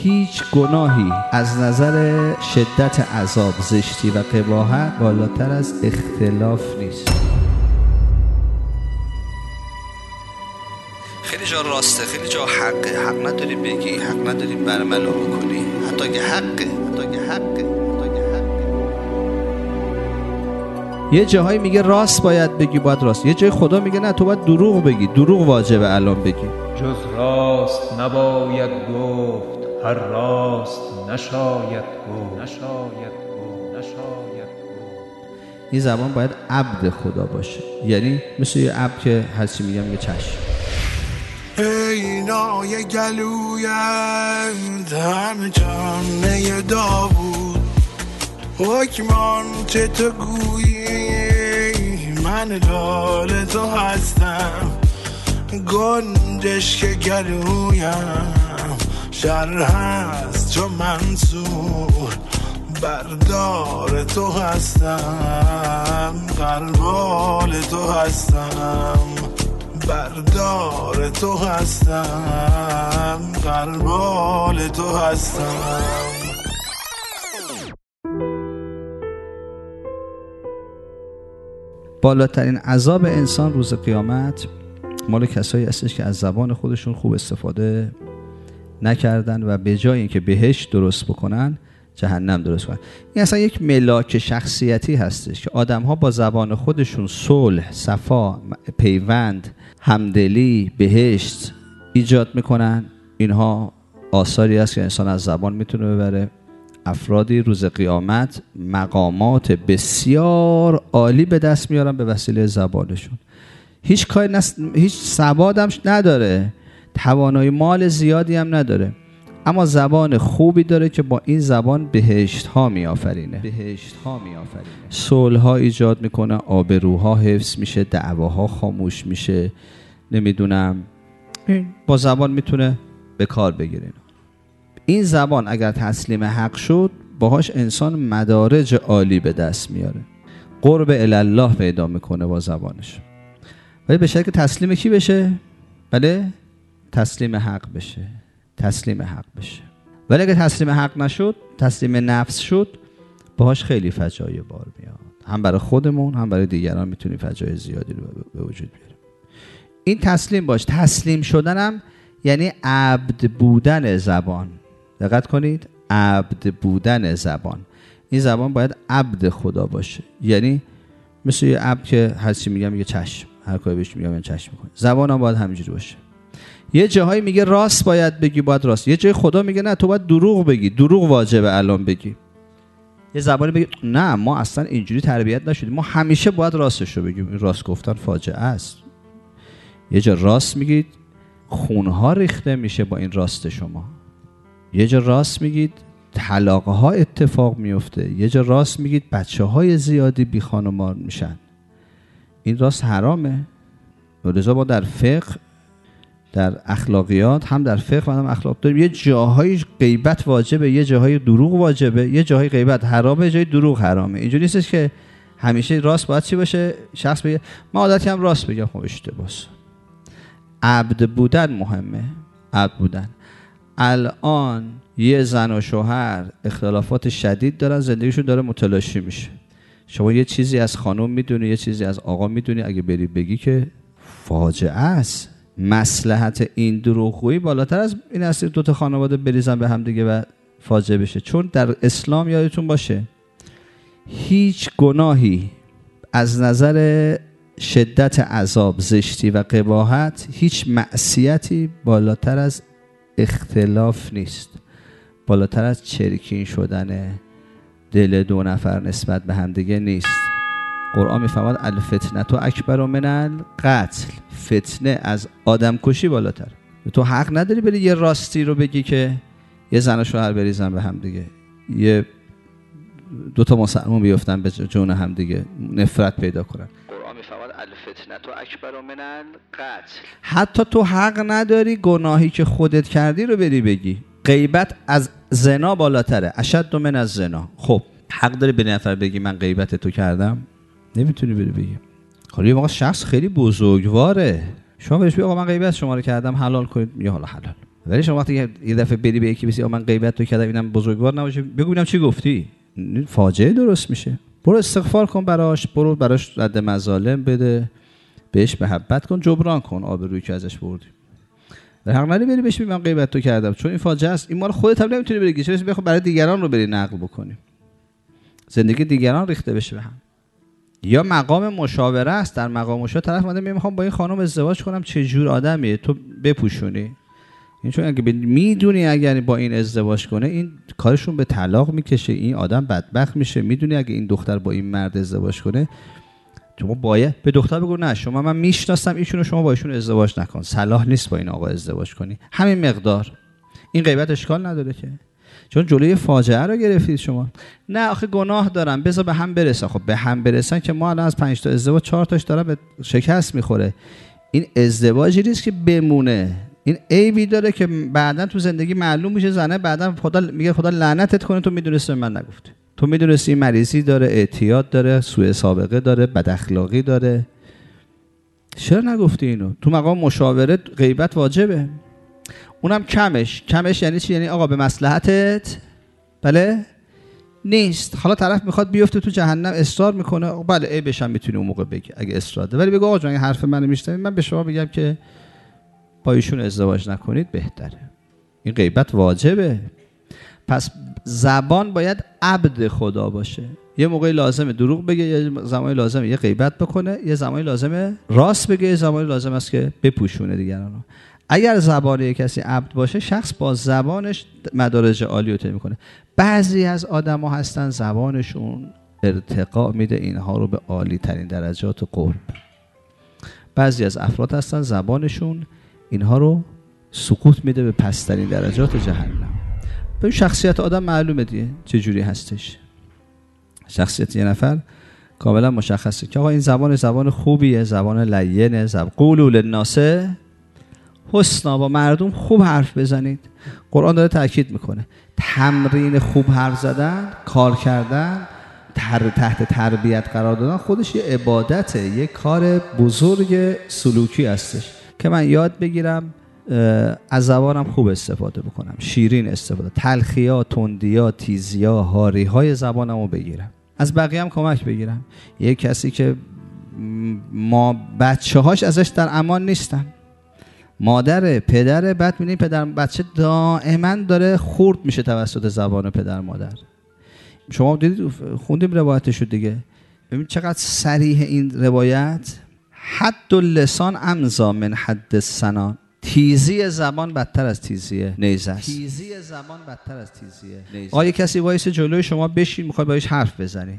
هیچ گناهی از نظر شدت عذاب، زشتی و قباحت بالاتر از اختلاف نیست. خیلی جا راسته، خیلی جا حقه. حق نداری بگی، حق نداری برملا بکنی، حتی اگه حقه. یه جاهایی میگه راست باید بگی، باید راست. یه جای خدا میگه نه، تو باید دروغ بگی، دروغ واجبه الان بگی. جز راست نباید گفت، هر راست نشاید گفت. این زبان باید عبد خدا باشه، یعنی مثل یه عبد که هرچی میگم یه چشم. اینای گلویت همه جانه داوود، حکمان چه تو گویی من لال تو هستم، گنجش که گلویم شر هست چو منصور، بردار تو هستم، قربال تو هستم، بردار تو هستم، قربال تو هستم. بالاترین عذاب انسان روز قیامت مال کسایی هستش که از زبان خودشون خوب استفاده نکردن و به جای اینکه بهشت درست بکنن جهنم درست کنن. این اصلا یک ملاک شخصیتی هستش که آدم‌ها با زبان خودشون صلح، صفا، پیوند، همدلی، بهشت ایجاد میکنن. اینها آثاری است که انسان از زبان میتونه ببره. افرادی روز قیامت مقامات بسیار عالی به دست میارن به وسیله زبانشون. هیچ کاری هیچ سواد هم نداره، توانایی مال زیادی هم نداره، اما زبان خوبی داره که با این زبان بهشت ها میآفرینه. صلح ها ایجاد میکنه، آبروها حفظ میشه، دعواها خاموش میشه. نمیدونم با زبان میتونه به کار بگیره. این زبان اگر تسلیم حق شد باهاش انسان مدارج عالی به دست میاره، قرب الله پیدا میکنه با زبانش. ولی به شرطی که تسلیم کی بشه؟ بله، تسلیم حق بشه. ولی اگر تسلیم حق نشد، تسلیم نفس شد، باهاش خیلی فجایع بار میاد. هم برای خودمون هم برای دیگران میتونیم فجایع زیادی رو به وجود بیاریم. این تسلیم باش. تسلیم شدنم یعنی عبد بودن زبان. دقت کنید، عبد بودن زبان. این زبان باید عبد خدا باشه، یعنی مثل یه عبد که هرچی میگم یه چشم، هر کاری بهش میگم یه چشم میکنه. زبان هم باید همینجوری باشه. یه جاهایی میگه راست باید بگی، باید راست. یه جای خدا میگه نه، تو باید دروغ بگی، دروغ واجبه الان بگی. یه زبانی بگه نه، ما اصلا اینجوری تربیت نشدیم، ما همیشه باید راستش رو بگیم. این راست گفتن فاجعه است. یه جا راست میگید خونها ریخته میشه با این راست شما. یه جا راست میگید طلاق‌ها اتفاق میفته. یه جا راست میگید بچه‌های زیادی بی خانوار میشن. این راست حرامه. لذا ما در فقه، در اخلاقیات، هم در فقه و هم اخلاق داریم یه جاهای غیبت واجبه، یه جاهای دروغ واجبه، یه جاهای غیبت حرامه، یه جای دروغ حرامه. اینجوری نیستش که همیشه راست باید چی باشه؟ شخص بگه ما عادتی هم راست بگم. خب اشتباهه. عبد بودن مهمه. عبد بودن. الان یه زن و شوهر اختلافات شدید دارن، زندگیشون داره متلاشی میشه. شما یه چیزی از خانم میدونی، یه چیزی از آقا میدونی، اگه بری بگی که فاجعه است. مصلحت این دروغگویی بالاتر از این است دو تا خانواده بریزن به هم دیگه و فاجعه بشه. چون در اسلام یادتون باشه هیچ گناهی از نظر شدت عذاب، زشتی و قباحت، هیچ معصیتی بالاتر از اختلاف نیست، بالاتر از چرکین شدن دل دو نفر نسبت به هم دیگه نیست. قرآن میفرماد الفتنه اکبر من القتل. فتنه از آدم کشی بالاتر. تو حق نداری بری یه راستی رو بگی که یه زن و شوهر بریزن به هم دیگه، یه دوتا مسلمان بیفتن به جون هم دیگه، نفرت پیدا کنن. قرآن میفرماد الفتنه اکبر من القتل. حتی تو حق نداری گناهی که خودت کردی رو بری بگی. غیبت از زنا بالاتره، اشد من از زنا. خب حق داری به نفر بگی من غیبت تو کردم؟ نمیتونی بری بگی. حالا یه موقع شخص خیلی بزرگواره، شما بهش بگی آقا من غیبت شما رو کردم، حلال کنید، میگه حالا حلال. ولی شما وقتی یه دفعه بری به یکی بگی من غیبت تو کردم اینم بزرگوار نباشه، بگو ببینم چی گفتی، فاجعه درست میشه. برو استغفار کن براش، برو براش رد مظالم بده، بهش محبت کن، جبران کن آبرویی که ازش بردی. در حق نداری بری بهش بگی من غیبت تو کردم، چون این فاجعه است. این مال خودت هم نمیتونی بگی، چرا بخوای برای دیگران رو بری نقل بکنی، زندگی دیگران ریخته بشه به هم. یا مقام مشاوره است، در مقام مشاوره طرف اومده میخوام با این خانم ازدواج کنم، چه جور آدمیه، تو بپوشونی این، چون اگه میدونی اگر با این ازدواج کنه این کارشون به طلاق میکشه، این آدم بدبخت میشه، میدونی اگه این دختر با این مرد ازدواج کنه، شما باید به دختر بگو نه شما من میشناسم ایشونو، شما با ایشون ازدواج نکن، صلاح نیست با این آقا ازدواج کنی. همین مقدار. این غیبت اشکال نداره که، چون جلوی فاجعه رو گرفتید شما. نه آخه گناه دارم بذار به هم برسن. خب به هم برسن که ما الان از 5 تا ازدواج 4 تاش داره به شکست میخوره. این ازدواجی نیست که بمونه، این عیبی داره که بعداً تو زندگی معلوم میشه. زنه بعداً خدا میگه خدا لعنتت کنه، تو میدونستی من نگفتی، تو میدونستی این مریضی داره، اعتیاد داره، سوء سابقه داره، بد اخلاقی داره، چرا نگفتی اینو؟ تو مقام مشاوره غیبت واجبه، اونم کمش یعنی چی؟ یعنی آقا به مصلحتت بله نیست. حالا طرف میخواد بیفته تو جهنم اصرار میکنه، بله عیبش هم میتونی اون موقع بگی اگه اصرار داره، ولی بگو آقا جان این حرف منو میشنوید، من به شما میگم که با ایشون ازدواج نکنید بهتره. این غیبت واجبه. پس زبان باید عبد خدا باشه. یه موقعی لازمه دروغ بگه، یه زمانی لازمه یه غیبت بکنه، یه زمانی لازمه راست بگه، یه زمانی لازم است که بپوشونه دیگران رو. اگر زبان یک کسی عبد باشه، شخص با زبانش مدارج عالی رو طی میکنه. بعضی از آدما هستن زبانشون ارتقا میده اینها رو به عالی ترین درجات قرب. بعضی از افراد هستن زبانشون اینها رو سقوط میده به پسترین درجات جهنم. به شخصیت آدم معلومه دیگه چه جوری هستش. شخصیت یه نفر کاملا مشخصه که آقا این زبان خوبیه، زبان لینه، قولوا للناس حسنا، با مردم خوب حرف بزنید. قرآن داره تاکید میکنه تمرین خوب حرف زدن، کار کردن، تحت تربیت قرار دادن خودش یه عبادته، یه کار بزرگ سلوکی هستش که من یاد بگیرم از زبانم خوب استفاده بکنم، شیرین استفاده، تلخی‌ها، تندی‌ها، تیزی‌ها، هاری‌های زبانمو بگیرم، از بقیه هم کمک بگیرم. یه کسی که ما بچه‌هاش ازش در امان نیستن، مادر پدر، بعد می‌بینی پدر بچه دائما داره خورد میشه توسط زبان پدر مادر. شما دیدید خوندیم روایتشو دیگه، ببین چقدر صریح این روایت. حد اللسان امضا من حد السنان، تیزی زبان بدتر از تیزی نیزه است. تیزی زبان بدتر از تیزی نیزه. آقا کسی وایس جلوی شما بشین میخوای باهاش حرف بزنی،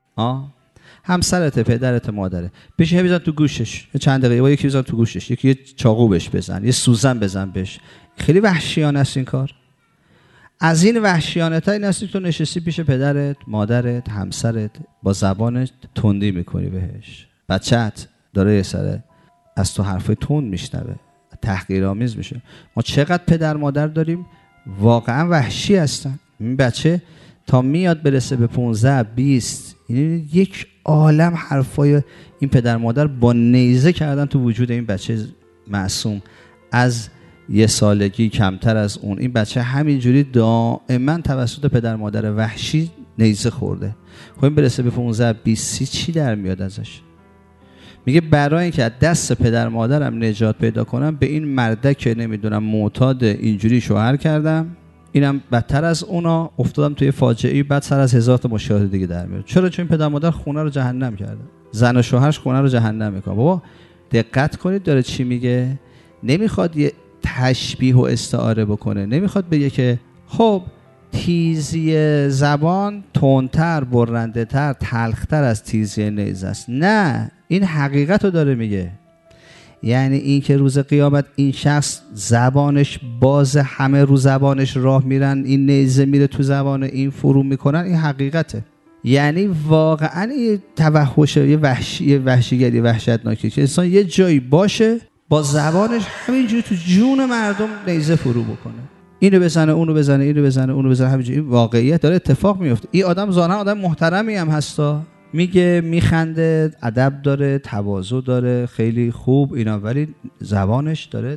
همسرت، پدرت، مادره، بشین بزن تو گوشش چند دقیقه، با یکی بزن تو گوشش، یکی یه چاقو بهش بزن، یه سوزن بزن بهش. خیلی وحشیانه است این کار. از این وحشیانه تا این است تو نشستی پیش پدرت، مادرت، همسرت، با زبانت تندی میکنی بهش. بچه‌ت داره یه سره از تو حرفای تند میشنوه، تحقیرآمیز میشه. ما چقدر پدر مادر داریم واقعا وحشی هستن. این بچه تا میاد برسه به 15 20 یک عالم حرفای این پدر مادر با نیزه کردن تو وجود این بچه معصوم. از یه سالگی کمتر از اون این بچه همینجوری دائما توسط پدر مادر وحشی نیزه خورده. خب این برسه به 15 20 چی در میاد ازش؟ میگه برای اینکه از دست پدر مادرم نجات پیدا کنم به این مرده که نمیدونم معتاد اینجوری شوهر کردم، اینم بدتر از اونا افتادم توی فاجعه‌ای، بعد سر از 1000 تا مشکلات دیگه در میاد. چرا؟ چون پدر مادر خونه رو جهنم کرده، زن و شوهرش خونه رو جهنم میکنه. بابا دقت کنید داره چی میگه. نمیخواد یه تشبیه و استعاره بکنه، نمیخواد بگه که خب تیزی زبان تندتر، برنده‌تر، تلختر از تیزی نیزه است. نه، این حقیقت رو داره میگه. یعنی این که روز قیامت این شخص زبانش باز، همه رو زبانش راه میرن، این نیزه میره تو زبان این فرو میکنن، این حقیقته. یعنی واقعا یه توحشه، یه وحشیگری وحشتناکی که انسان یه جایی باشه با زبانش همینجوری تو جون مردم نیزه فرو بکنه، اینو بزنه، اونو بزنه، اینو بزنه، اونو بزنه، همینجوری. این واقعیت داره اتفاق میفته. این آدم ظاهرا آدم محترمی هم هستا، میگه میخنده، ادب داره، تواضع داره، خیلی خوب اینا، ولی زبانش داره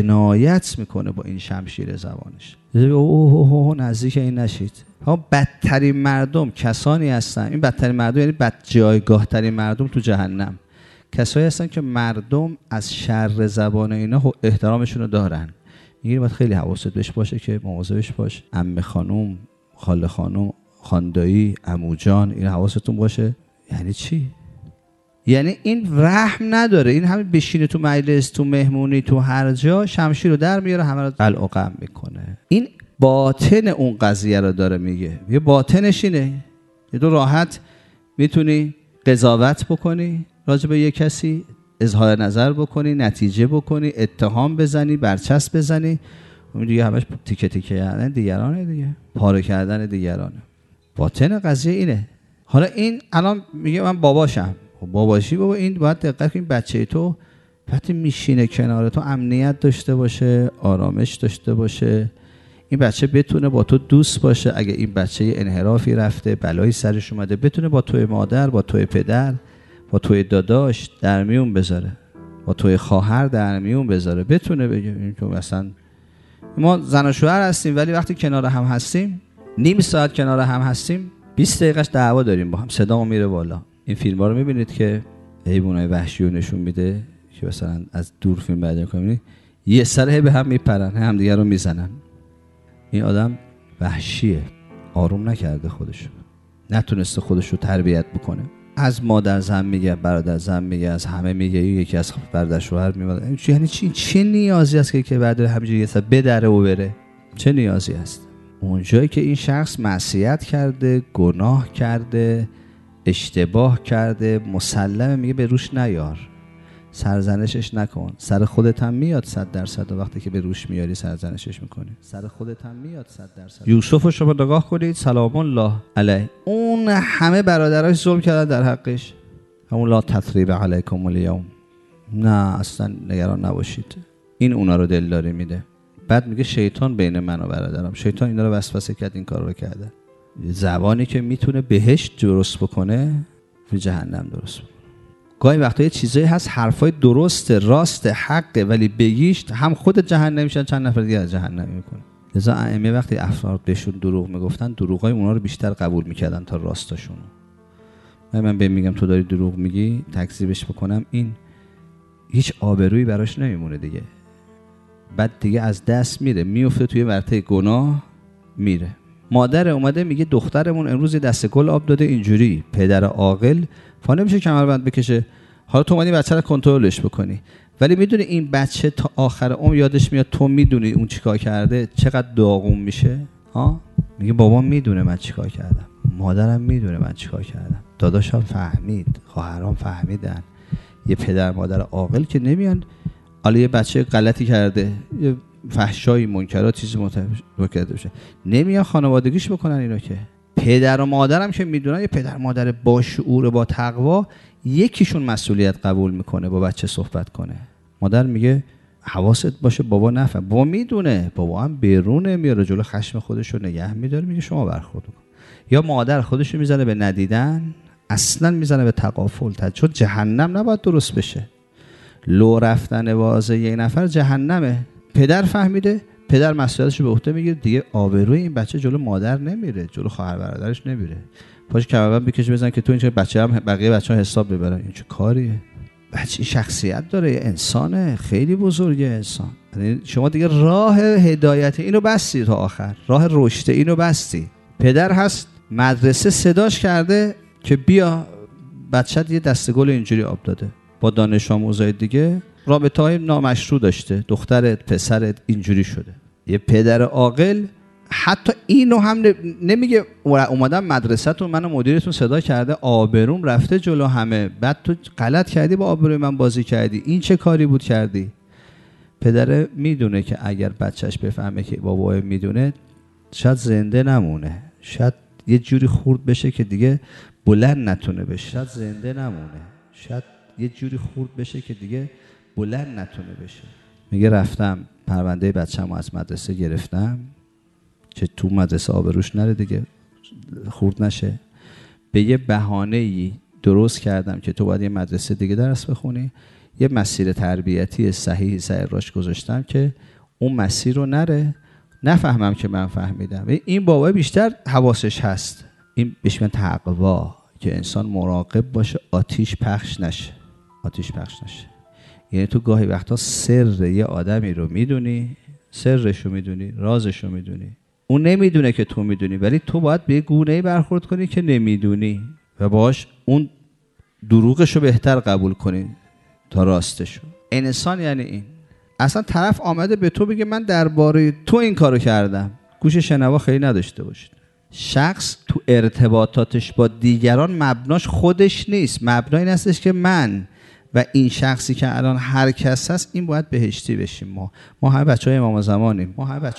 جنایت میکنه با این شمشیر زبانش. اوه نزدیک این نشید. ها بدترین مردم کسانی هستن، این بدترین مردم یعنی بد جایگاه ترین مردم تو جهنم، کسایی هستن که مردم از شر زبان اینا احترامشون رو دارن. میگه باید خیلی حواست بهش باشه که مواظبش باش. عمه خانم، خاله خانم، خاندایی، عمو جان، این حواستون باشه. یعنی چی؟ یعنی این رحم نداره، این همین بشینه تو مجلس، تو مهمونی، تو هر جا شمشیر رو در میاره، همه رو قلع و قم میکنه. این باطن اون قضیه رو داره میگه. یه باطنش اینه، یه دو راحت میتونی قضاوت بکنی راجع به یه کسی، اظهار نظر بکنی، نتیجه بکنی، اتهام بزنی، برچسب بزنی. اون دیگه همش تیکه تیکه کردن دیگرانه دیگه، پاره کردن دیگرانه. باطن قضیه اینه. حالا این الان میگه من باباشم. خب باباشی بابا، این باید دقت کنی بچه تو وقتی میشینه کنار تو امنیت داشته باشه، آرامش داشته باشه، این بچه بتونه با تو دوست باشه. اگه این بچه انحرافی رفته، بلایی سرش اومده، بتونه با توی مادر، با توی پدر، با توی داداش در میون بذاره، با توی خواهر در میون بذاره، بتونه بگه این تو مثلا ما زن و شوهر هستیم ولی وقتی کنار هم هستیم، نیم ساعت کنار هم هستیم، 20 دقیقش دعوا داریم با هم، صدامون میره بالا. این فیلم‌ها رو می‌بینید که حیوانات وحشی رو نشون میده که مثلا از دور فیلم بعد می‌کنید یه سر به هم میپرن، هم دیگه رو میزنن. این آدم وحشیه، آروم نکرده خودشو، نتونسته خودشو تربیت بکنه. از مادر زن میگه، برادر زن میگه، از همه میگه، یکی از برادر شوهر میگه. یعنی چه نیازی هست که برادر همینجوری یه سر بدره و بره؟ چه نیازی هست؟ اونجایی که این شخص معصیت کرده، گناه کرده، اشتباه کرده، مسلمه، میگه به روش نیار، سرزنشش نکن. سر خودت هم میاد 100%. وقتی که به روش میاری سرزنشش میکنی، سر خودت هم میاد 100%. یوسف رو شما نگاه کنید، سلام الله علیه، اون همه برادراش ظلم کردن در حقش، همون لا تثریب علیکم الیوم، نه اصلا نگران نباشید. این اونا رو دلداری میده. بعد میگه شیطان بین من و برادرم، شیطان اینا رو وسوسه کرد، این کار رو کرده. زبانی که میتونه بهشت درست بکنه، تو جهنم درست بکنه. گاهی وقتا یه چیزایی هست، حرفای درست، راست، حقه، ولی بگیش هم خود جهنم میشن، چند نفر دیگه از جهنم میکنه. لذا ائمه وقتی افراد بهشون دروغ میگفتن، دروغای اونا رو بیشتر قبول میکردن تا راستاشون. من بهم میگم تو داری دروغ میگی، تکذیبش بکنم، این هیچ آبرویی براش نمیمونه دیگه. بعد دیگه از دست میره، میفته توی ورطه گناه میره. مادر اومده میگه دخترمون امروز یه دسته گل آب داده اینجوری. پدر عاقل فا نمیشه کمربند بکشه. حالا تو اومدی بچه رو کنترلش بکنی، ولی میدونی این بچه تا آخر عمر یادش میاد تو میدونی اون چیکار کرده، چقدر داغون میشه. ها میگه بابا میدونه من چیکار کردم، مادرم میدونه من چیکار کردم، داداشم فهمید، خواهرام فهمیدن. یه پدر مادر عاقل که نمیان حالا یه بچه غلطی کرده، یه فحشایی، منکرات، چیزی مرتکب بشه، نمیان خانوادگیش بکنن اینو. که پدر و مادرم که میدونن، یه پدر مادر با شعور، با تقوا، یکیشون مسئولیت قبول میکنه با بچه صحبت کنه. مادر میگه حواست باشه بابا نفهم، بابا میدونه، بابا هم بیرونه، میاره جلو خشم خودش رو نگه میداره، میگه شما برخورد کن. یا مادر خودش رو میزنه به ندیدن، اصلا میزنه به تغافل، چون جهنم نباید درست بشه. لو رفتن واسه یک نفر جهنمه. پدر فهمیده، پدر مسئولیتش رو به عهده میگیره، دیگه آبروی این بچه جلو مادر نمیره، جلو خواهر برادرش نمیره. پاش کمربند بکشه بزن که تو این چه بچه هم بقیه بچه‌ها حساب ببرن. این چه کاریه؟ بچه شخصیت داره، یه انسانه خیلی بزرگه انسان. یعنی شما دیگه راه هدایت اینو بستی تا آخر، راه رشد اینو بستی. پدر هست مدرسه صداش کرده که بیا بچه‌ت یه دسته گل اینجوری آب داده، با دانش آموزای دیگه رابطه‌های نامشروع داشته، دخترت پسرت اینجوری شده. یه پدر عاقل حتی اینو هم نمیگه اومدم مدرسه‌تون منو مدیرتون صدا کرده، آبروم رفته جلو همه، بعد تو غلط کردی با آبروی من بازی کردی، این چه کاری بود کردی؟ پدر میدونه که اگر بچهش بفهمه که بابا میدونه، شاید زنده نمونه، شاید یه جوری خورد بشه که دیگه بلند نتونه بشه، شاید زنده نمونه، شاید یه جوری خورد بشه که دیگه بلند نتونه بشه. میگه رفتم پرونده بچه‌مو از مدرسه گرفتم که تو مدرسه آبروش نره دیگه، خورد نشه. به یه بهانه‌ای درست کردم که تو باید یه مدرسه دیگه درس بخونی، یه مسیر تربیتی صحیح سر راش گذاشتم که اون مسیر رو نفهمم که من فهمیدم. این بابا بیشتر حواسش هست، این بهش میگن تقوا، که انسان مراقب باشه آتیش پخش نشه. یعنی تو گاهی وقتا سر یه آدمی رو میدونی، سرش رو میدونی، رازش رو میدونی، اون نمیدونه که تو میدونی، ولی تو باید به گونه‌ای برخورد کنی که نمیدونی و باش اون دروغش رو بهتر قبول کنی تا راستش رو. انسان یعنی این. اصلا طرف آمده به تو بگه من درباره تو این کارو کردم، گوش شنوا خیلی نداشته باشید. شخص تو ارتباطاتش با دیگران مبناش خودش نیست، مبنای این هستش که من و این شخصی که الان هر کس هست این باید بهشتی بشیم. ما همه بچهای امام زمانیم،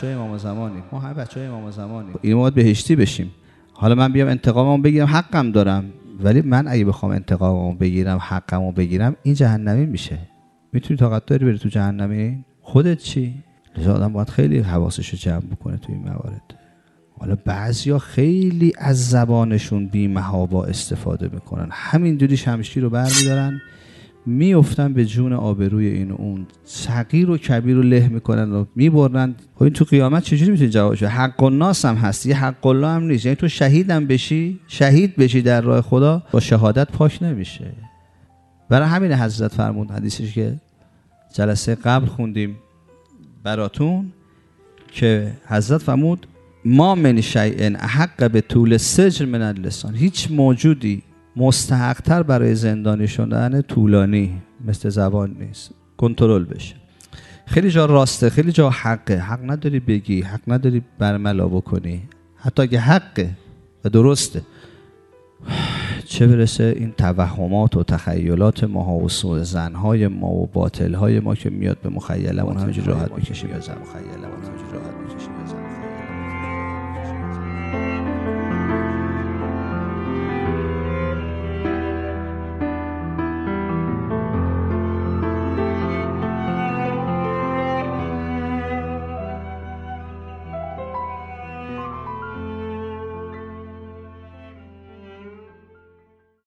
این باید بهشتی بشیم. حالا من بیام انتقاممو بگیرم، حقم دارم، ولی من اگه بخوام انتقاممو بگیرم، حقمو بگیرم، این جهنمی میشه. میتونی طاقت داری بری تو جهنمی؟ خودت چی؟ لذا آدم باید خیلی حواسشو جمع بکنه تو این موارد. حالا بعضیا خیلی از زبانشون بی‌محابا استفاده میکنن، همینجوری شمشیر رو برمیدارن میافتن به جون آبروی این و اون، صغیر و کبیر رو له میکنن و میبرن. خب این تو قیامت چجوری میتونی جوابش بدی؟ حق الناس هم هست، یه حق الله هم نیست. یعنی تو شهید بشی در راه خدا، با شهادت پاک نمیشه. برای همین حضرت فرمود حدیثی که جلسه قبل خوندیم براتون، که حضرت فرمود ما من شیء احق به طول السجن من اللسان، هیچ موجودی مستحق‌تر برای زندانی شدن طولانی مثل زبان نیست. کنترل بشه. خیلی جا راسته، خیلی جا حقه، حق نداری بگی، حق نداری برملا بکنی، حتی اگه حقه و درسته. چه برسه این توهمات و تخیلات ما و زنهای ما و باطلهای ما که میاد به مخیلمون همینجوری راحت میکشیم.